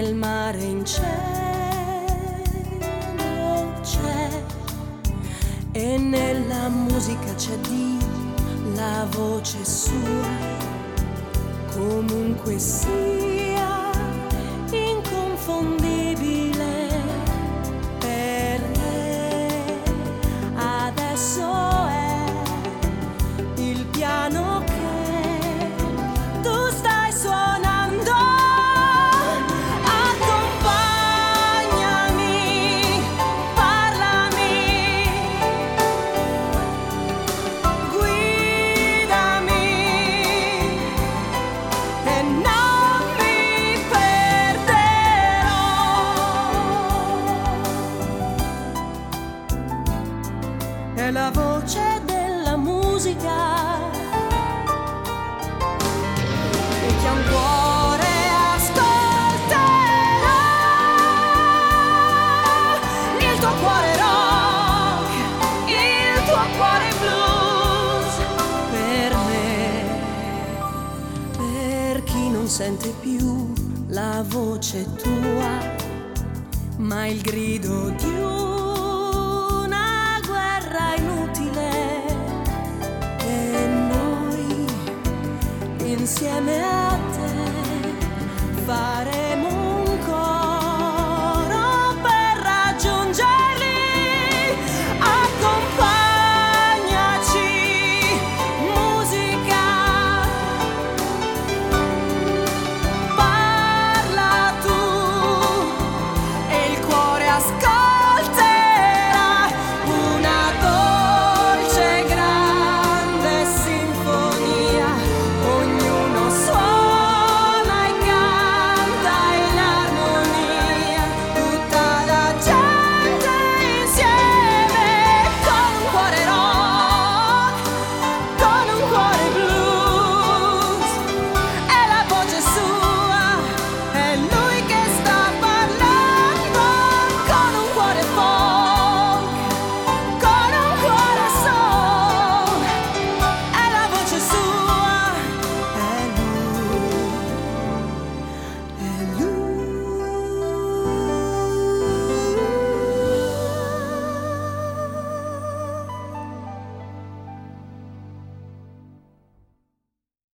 nel mare in cielo c'è, e nella musica c'è Dio, la voce sua, comunque sia, inconfondibile. Per me adesso è il piano che tu stai suonando. Accompagnami, parlami, guidami e non mi perderò. È la voce della musica e chi ha un cuore ascolterà il tuo cuore rock, il tuo cuore blues. Per me, per chi non sente più la voce tua, ma il grido di un